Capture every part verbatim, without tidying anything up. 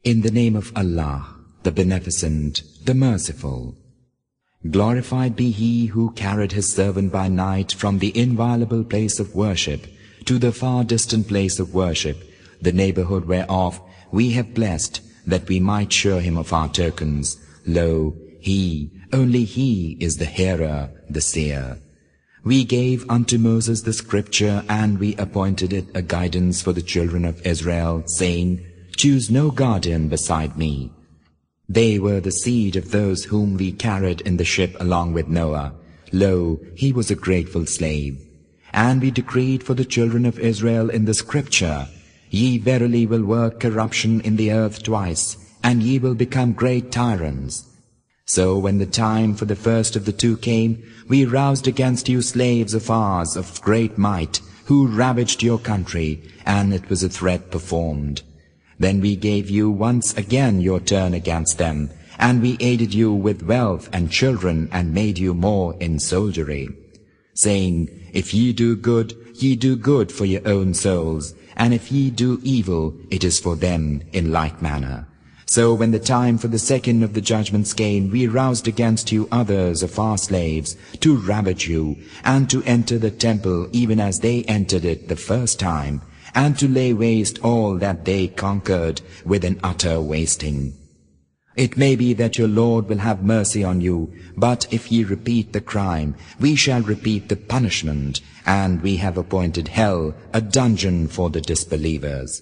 In the name of Allah, the Beneficent, the Merciful. Glorified be He who carried His servant by night from the inviolable place of worship to the far distant place of worship, the neighborhood whereof we have blessed, that we might show him of our tokens. Lo, He, only He is the hearer, the seer. We gave unto Moses the scripture, and we appointed it a guidance for the children of Israel, saying, Choose no guardian beside me. They were the seed of those whom we carried in the ship along with Noah. Lo, he was a grateful slave. And we decreed for the children of Israel in the scripture, Ye verily will work corruption in the earth twice, and ye will become great tyrants. So when the time for the first of the two came, we roused against you slaves of ours of great might, who ravaged your country, and it was a threat performed. Then we gave you once again your turn against them, and we aided you with wealth and children, and made you more in soldiery, saying, If ye do good, ye do good for your own souls, and if ye do evil, it is for them in like manner. So when the time for the second of the judgments came, we roused against you others of our slaves, to ravage you, and to enter the temple even as they entered it the first time, and to lay waste all that they conquered with an utter wasting. It may be that your Lord will have mercy on you, but if ye repeat the crime, we shall repeat the punishment, and we have appointed hell a dungeon for the disbelievers.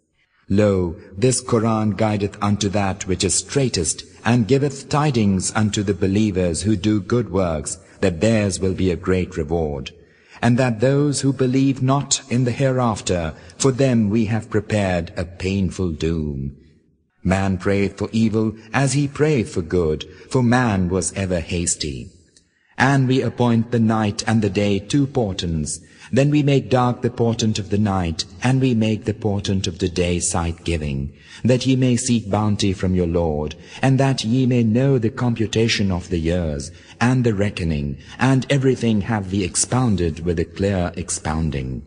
Lo, this Quran guideth unto that which is straightest, and giveth tidings unto the believers who do good works, that theirs will be a great reward. And that those who believe not in the hereafter, for them we have prepared a painful doom. Man prayeth for evil as he prayeth for good, for man was ever hasty. And we appoint the night and the day two portents. Then we make dark the portent of the night, and we make the portent of the day sight-giving, that ye may seek bounty from your Lord, and that ye may know the computation of the years, and the reckoning, and everything have we expounded with a clear expounding.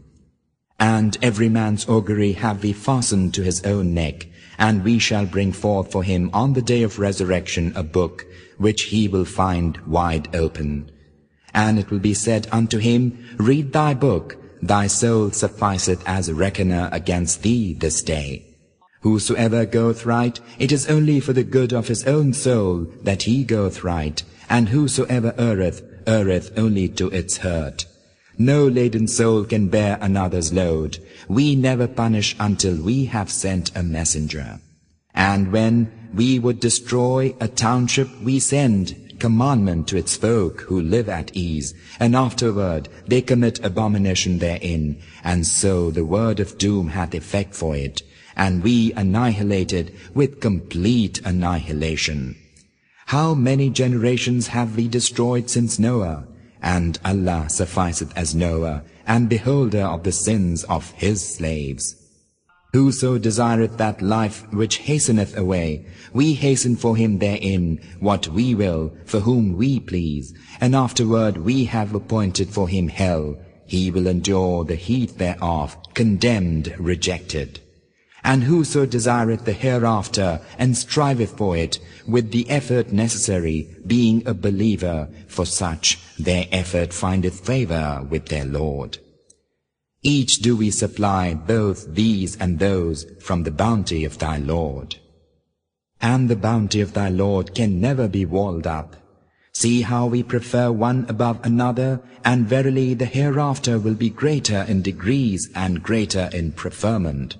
And every man's augury have we fastened to his own neck, and we shall bring forth for him on the day of resurrection a book, which he will find wide open. And it will be said unto him, Read thy book, thy soul sufficeth as a reckoner against thee this day. Whosoever goeth right, it is only for the good of his own soul that he goeth right, and whosoever erreth, erreth only to its hurt. No laden soul can bear another's load. We never punish until we have sent a messenger. And when we would destroy a township, we send commandment to its folk who live at ease, and afterward they commit abomination therein, and so the word of doom hath effect for it, and we annihilate it with complete annihilation. How many generations have we destroyed since Noah? And Allah sufficeth as knower, and beholder of the sins of His slaves. Whoso desireth that life which hasteneth away, we hasten for him therein what we will, for whom we please, and afterward we have appointed for him hell. He will endure the heat thereof, condemned, rejected. And whoso desireth the hereafter, and striveth for it, with the effort necessary, being a believer, for such their effort findeth favor with their Lord. Each do we supply both these and those from the bounty of thy Lord. And the bounty of thy Lord can never be walled up. See how we prefer one above another, and verily the hereafter will be greater in degrees and greater in preferment.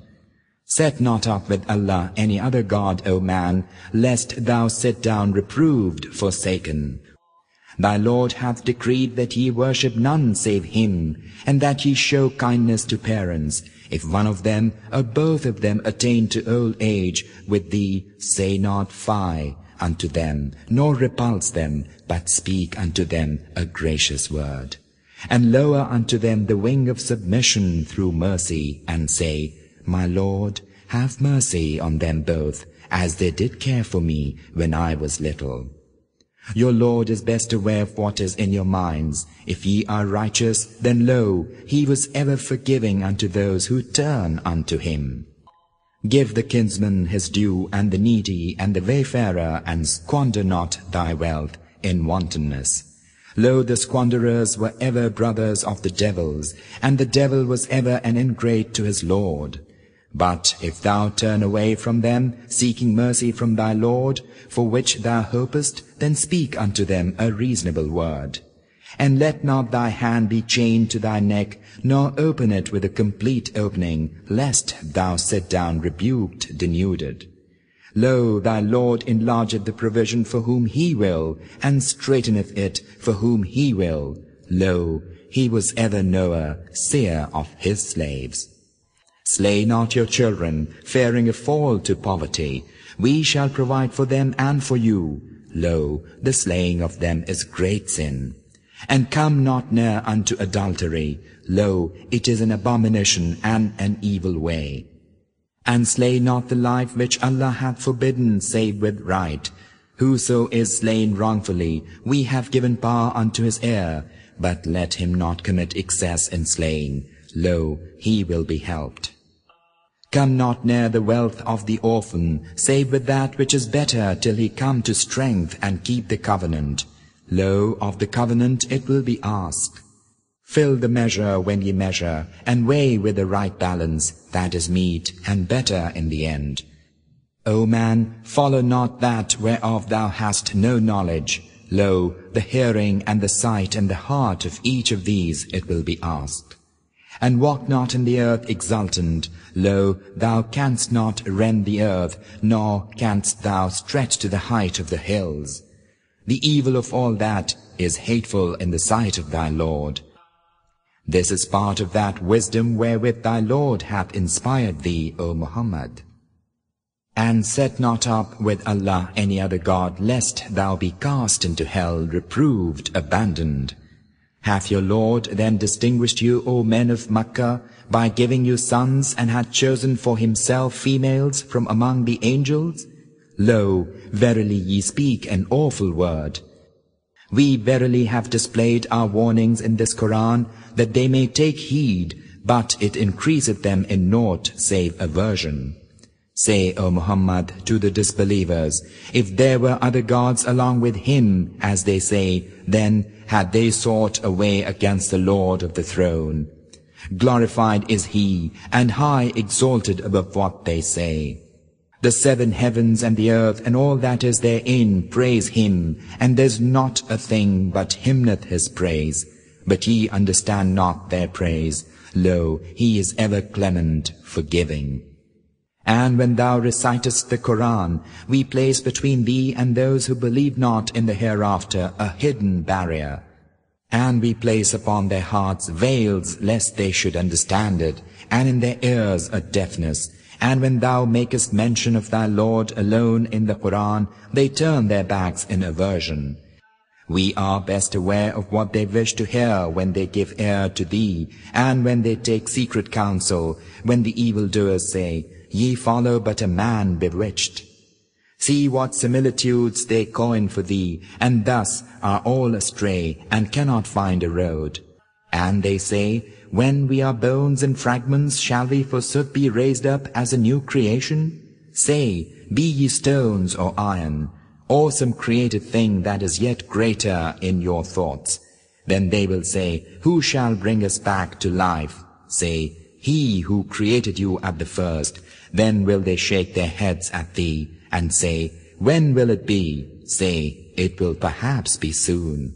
Set not up with Allah any other God, O man, lest thou sit down reproved, forsaken. Thy Lord hath decreed that ye worship none save Him, and that ye show kindness to parents. If one of them or both of them attain to old age with thee, say not fie unto them, nor repulse them, but speak unto them a gracious word. And lower unto them the wing of submission through mercy, and say, My Lord, have mercy on them both, as they did care for me when I was little. Your Lord is best aware of what is in your minds. If ye are righteous, then lo, He was ever forgiving unto those who turn unto Him. Give the kinsman his due, and the needy, and the wayfarer, and squander not thy wealth in wantonness. Lo, the squanderers were ever brothers of the devils, and the devil was ever an ingrate to his Lord. But if thou turn away from them, seeking mercy from thy Lord, for which thou hopest, then speak unto them a reasonable word. And let not thy hand be chained to thy neck, nor open it with a complete opening, lest thou sit down rebuked, denuded. Lo, thy Lord enlargeth the provision for whom he will, and straiteneth it for whom he will. Lo, he was ever knower, seer of his slaves. Slay not your children, fearing a fall to poverty. We shall provide for them and for you. Lo, the slaying of them is great sin. And come not near unto adultery. Lo, it is an abomination and an evil way. And slay not the life which Allah hath forbidden, save with right. Whoso is slain wrongfully, we have given power unto his heir, but let him not commit excess in slaying. Lo, he will be helped. Come not near the wealth of the orphan, save with that which is better, till he come to strength and keep the covenant. Lo, of the covenant it will be asked. Fill the measure when ye measure, and weigh with the right balance, that is meet and better in the end. O man, follow not that whereof thou hast no knowledge. Lo, the hearing and the sight and the heart of each of these it will be asked. And walk not in the earth exultant. Lo, thou canst not rend the earth, nor canst thou stretch to the height of the hills. The evil of all that is hateful in the sight of thy Lord. This is part of that wisdom wherewith thy Lord hath inspired thee, O Muhammad. And set not up with Allah any other god, lest thou be cast into hell, reproved, abandoned. Hath your Lord then distinguished you, O men of Makkah, by giving you sons, and had chosen for himself females from among the angels? Lo, verily ye speak an awful word. We verily have displayed our warnings in this Quran, that they may take heed, but it increaseth them in naught save aversion. Say, O Muhammad, to the disbelievers, if there were other gods along with him, as they say, then had they sought a way against the Lord of the throne. Glorified is he, and high exalted above what they say. The seven heavens and the earth and all that is therein praise him, and there's not a thing but hymneth his praise. But ye understand not their praise. Lo, he is ever clement, forgiving. And when thou recitest the Quran, we place between thee and those who believe not in the hereafter a hidden barrier. And we place upon their hearts veils, lest they should understand it, and in their ears a deafness. And when thou makest mention of thy Lord alone in the Quran, they turn their backs in aversion. We are best aware of what they wish to hear when they give ear to thee, and when they take secret counsel, when the evildoers say, Ye follow but a man bewitched. See what similitudes they coin for thee, and thus are all astray, and cannot find a road. And they say, When we are bones and fragments, shall we forsooth be raised up as a new creation? Say, be ye stones or iron, or some created thing that is yet greater in your thoughts. Then they will say, Who shall bring us back to life? Say, He who created you at the first. Then will they shake their heads at thee, and say, When will it be? Say, It will perhaps be soon.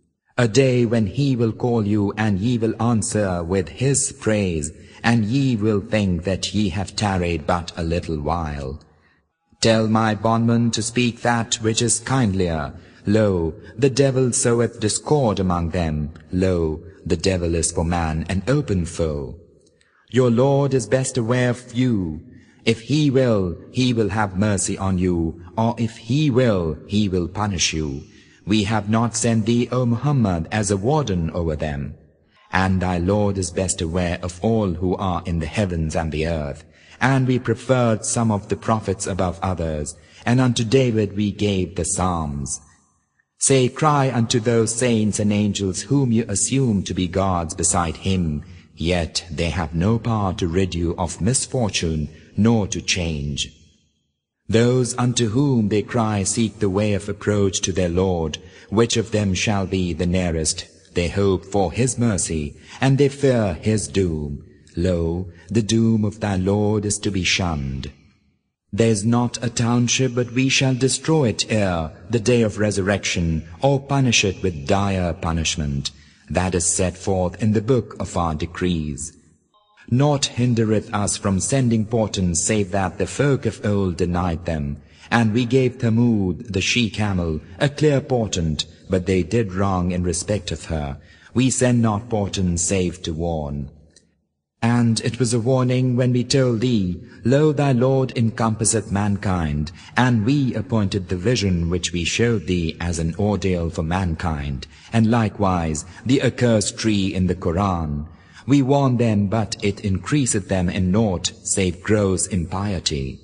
A day when he will call you, and ye will answer with his praise, and ye will think that ye have tarried but a little while. Tell my bondman to speak that which is kindlier. Lo, the devil soweth discord among them. Lo, the devil is for man an open foe. Your Lord is best aware of you. If he will, he will have mercy on you, or if he will, he will punish you. We have not sent thee, O Muhammad, as a warden over them. And thy Lord is best aware of all who are in the heavens and the earth. And we preferred some of the prophets above others, and unto David we gave the Psalms. Say, cry unto those saints and angels whom you assume to be gods beside him, yet they have no power to rid you of misfortune, nor to change. Those unto whom they cry seek the way of approach to their Lord. Which of them shall be the nearest? They hope for His mercy, and they fear His doom. Lo, the doom of thy Lord is to be shunned. There is not a township but we shall destroy it ere the day of resurrection, or punish it with dire punishment. That is set forth in the book of our decrees. Naught hindereth us from sending portents, save that the folk of old denied them. And we gave Thamud, the she-camel, a clear portent, but they did wrong in respect of her. We send not portents save to warn. And it was a warning when we told thee, Lo, thy Lord encompasseth mankind, and we appointed the vision which we showed thee as an ordeal for mankind, and likewise the accursed tree in the Quran. We warn them, but it increaseth them in naught, save gross impiety.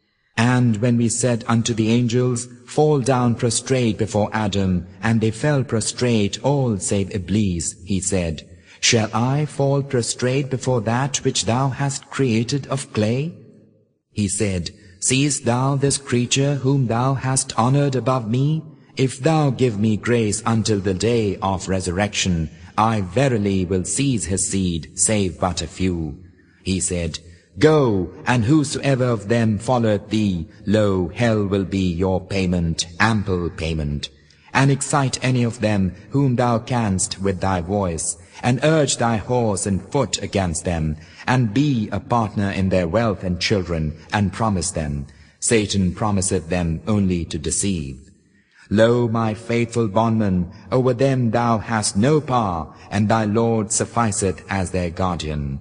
And when we said unto the angels, Fall down prostrate before Adam, and they fell prostrate all save Iblis, he said, Shall I fall prostrate before that which thou hast created of clay? He said, Seest thou this creature whom thou hast honored above me? If thou give me grace until the day of resurrection, I verily will seize his seed, save but a few. He said, Go, and whosoever of them followeth thee, lo, hell will be your payment, ample payment. And excite any of them whom thou canst with thy voice, and urge thy horse and foot against them, and be a partner in their wealth and children, and promise them. Satan promiseth them only to deceive. Lo, my faithful bondman, over them thou hast no power, and thy Lord sufficeth as their guardian.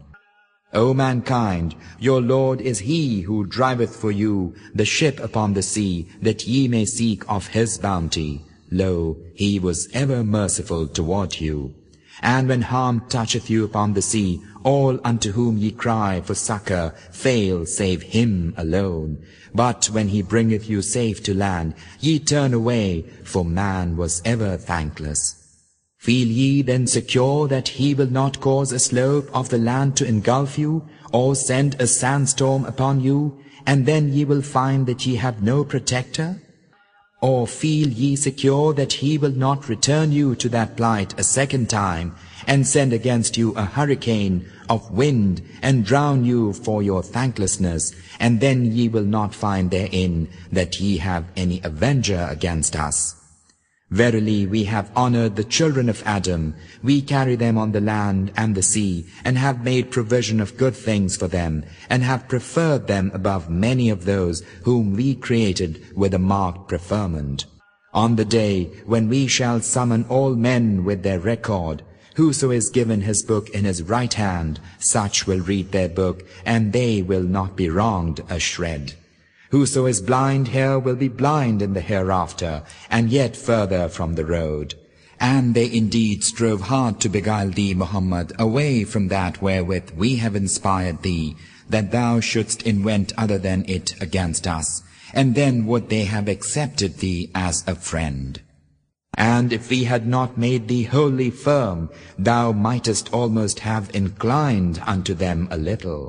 O mankind, your Lord is He who driveth for you the ship upon the sea, that ye may seek of His bounty. Lo, He was ever merciful toward you. And when harm toucheth you upon the sea, all unto whom ye cry for succor fail save Him alone. But when He bringeth you safe to land, ye turn away, for man was ever thankless. Feel ye then secure that He will not cause a slope of the land to engulf you, or send a sandstorm upon you, and then ye will find that ye have no protector? Or feel ye secure that He will not return you to that plight a second time, and send against you a hurricane of wind, and drown you for your thanklessness, and then ye will not find therein that ye have any avenger against us? Verily, we have honored the children of Adam. We carry them on the land and the sea, and have made provision of good things for them, and have preferred them above many of those whom we created with a marked preferment. On the day when we shall summon all men with their record, whoso is given his book in his right hand, such will read their book, and they will not be wronged a shred. Whoso is blind here will be blind in the hereafter, and yet further from the road. And they indeed strove hard to beguile thee, Muhammad, away from that wherewith we have inspired thee, that thou shouldst invent other than it against us, and then would they have accepted thee as a friend. And if we had not made thee wholly firm, thou mightest almost have inclined unto them a little.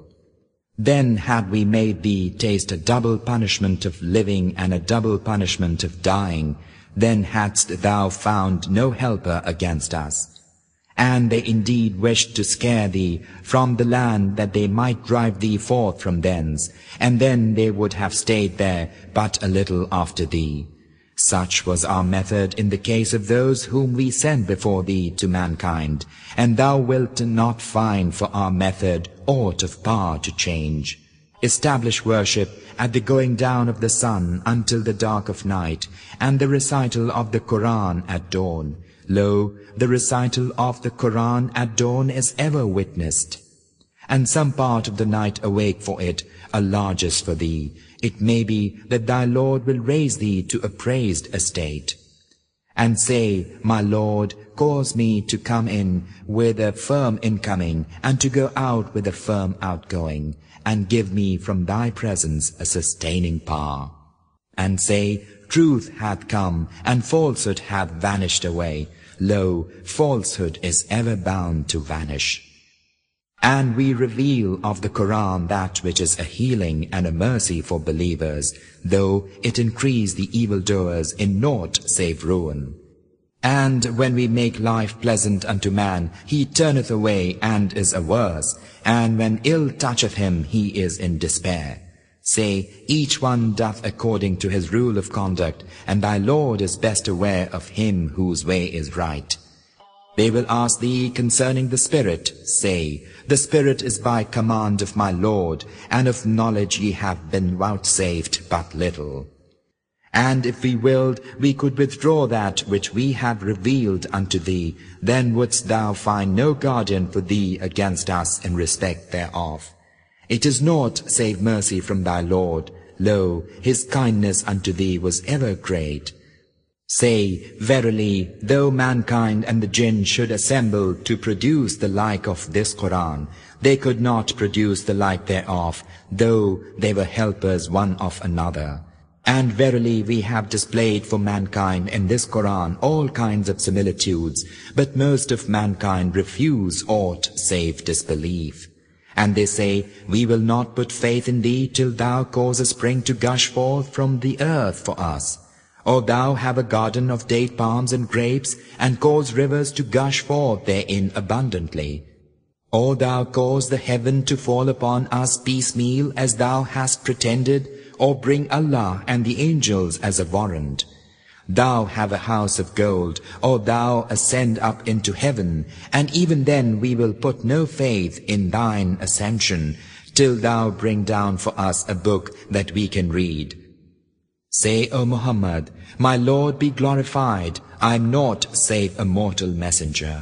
Then had we made thee taste a double punishment of living and a double punishment of dying, then hadst thou found no helper against us. And they indeed wished to scare thee from the land, that they might drive thee forth from thence, and then they would have stayed there but a little after thee. Such was our method in the case of those whom we sent before thee to mankind, and thou wilt not find for our method aught of power to change. Establish worship at the going down of the sun until the dark of night, and the recital of the Quran at dawn. Lo, the recital of the Quran at dawn is ever witnessed. And some part of the night awake for it, a largest for thee. It may be that thy Lord will raise thee to a praised estate. And say, My Lord, cause me to come in with a firm incoming, and to go out with a firm outgoing, and give me from thy presence a sustaining power. And say, Truth hath come, and falsehood hath vanished away. Lo, falsehood is ever bound to vanish. And we reveal of the Quran that which is a healing and a mercy for believers, though it increase the evildoers in naught save ruin. And when we make life pleasant unto man, he turneth away and is averse, and when ill toucheth him, he is in despair. Say, each one doth according to his rule of conduct, and thy Lord is best aware of him whose way is right. They will ask thee concerning the Spirit. Say, the Spirit is by command of my Lord, and of knowledge ye have been vouchsafed but little. And if we willed, we could withdraw that which we have revealed unto thee, then wouldst thou find no guardian for thee against us in respect thereof. It is naught save mercy from thy Lord. Lo, his kindness unto thee was ever great. Say, verily, though mankind and the jinn should assemble to produce the like of this Quran, they could not produce the like thereof, though they were helpers one of another. And verily we have displayed for mankind in this Quran all kinds of similitudes, but most of mankind refuse aught save disbelief. And they say, we will not put faith in thee till thou cause a spring to gush forth from the earth for us. Or thou have a garden of date palms and grapes, and cause rivers to gush forth therein abundantly. Or thou cause the heaven to fall upon us piecemeal as thou hast pretended, or bring Allah and the angels as a warrant. Thou have a house of gold, or thou ascend up into heaven, and even then we will put no faith in thine ascension, till thou bring down for us a book that we can read. Say, O Muhammad, my Lord be glorified, I am naught save a mortal messenger.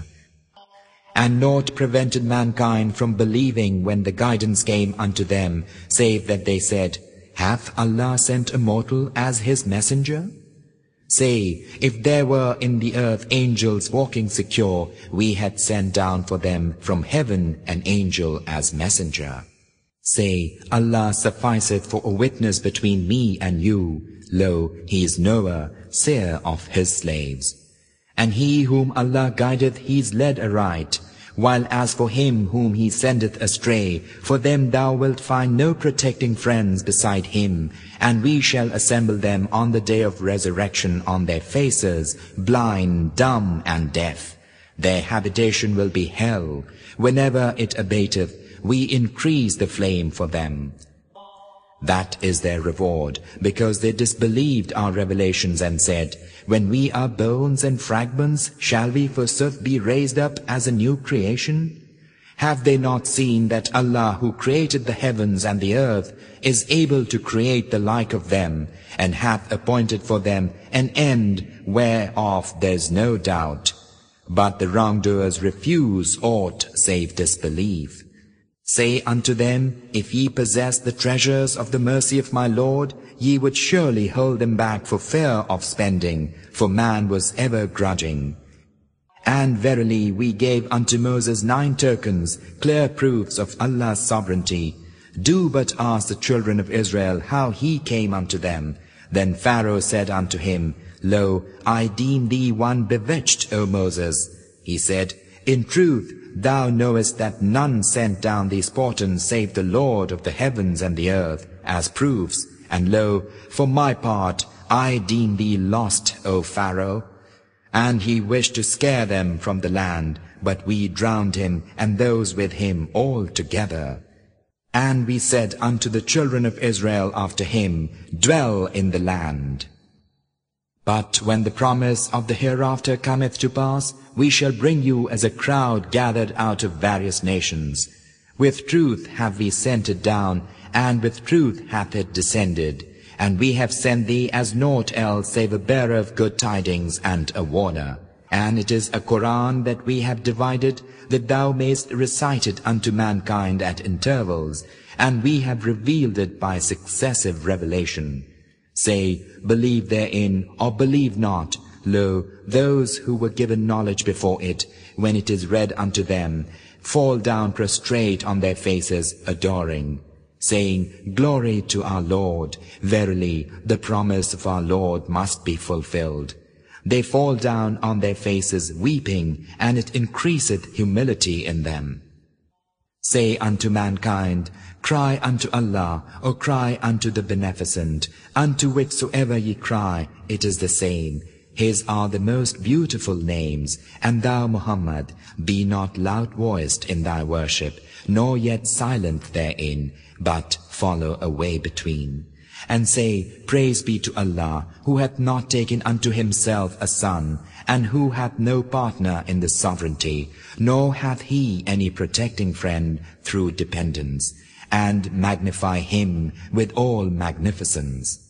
And naught prevented mankind from believing when the guidance came unto them, save that they said, hath Allah sent a mortal as his messenger? Say, if there were in the earth angels walking secure, we had sent down for them from heaven an angel as messenger. Say, Allah sufficeth for a witness between me and you. Lo, he is knower, seer of his slaves. And he whom Allah guideth, he is led aright. While as for him whom he sendeth astray, for them thou wilt find no protecting friends beside him, and we shall assemble them on the day of resurrection on their faces, blind, dumb, and deaf. Their habitation will be hell. Whenever it abateth, we increase the flame for them. That is their reward, because they disbelieved our revelations and said, when we are bones and fragments, shall we forsooth be raised up as a new creation? Have they not seen that Allah who created the heavens and the earth is able to create the like of them, and hath appointed for them an end whereof there is no doubt? But the wrongdoers refuse aught save disbelief. Say unto them, if ye possess the treasures of the mercy of my Lord, ye would surely hold them back for fear of spending, for man was ever grudging. And verily we gave unto Moses nine tokens, clear proofs of Allah's sovereignty. Do but ask the children of Israel how he came unto them. Then Pharaoh said unto him, Lo, I deem thee one bewitched, O Moses. He said, in truth, thou knowest that none sent down these portents save the Lord of the heavens and the earth, as proofs. And lo, for my part, I deem thee lost, O Pharaoh. And he wished to scare them from the land, but we drowned him and those with him all together. And we said unto the children of Israel after him, dwell in the land. But when the promise of the hereafter cometh to pass, we shall bring you as a crowd gathered out of various nations. With truth have we sent it down, and with truth hath it descended. And we have sent thee as naught else save a bearer of good tidings and a warner. And it is a Quran that we have divided, that thou mayst recite it unto mankind at intervals, and we have revealed it by successive revelation. Say, believe therein, or believe not. Lo, those who were given knowledge before it, when it is read unto them, fall down prostrate on their faces, adoring, saying, glory to our Lord. Verily, the promise of our Lord must be fulfilled. They fall down on their faces, weeping, and it increaseth humility in them. Say unto mankind, cry unto Allah, or cry unto the Beneficent, unto whichsoever ye cry, it is the same. His are the most beautiful names, and thou, Muhammad, be not loud-voiced in thy worship, nor yet silent therein, but follow a way between. And say, praise be to Allah, who hath not taken unto himself a son, and who hath no partner in the sovereignty, nor hath he any protecting friend through dependence, and magnify him with all magnificence.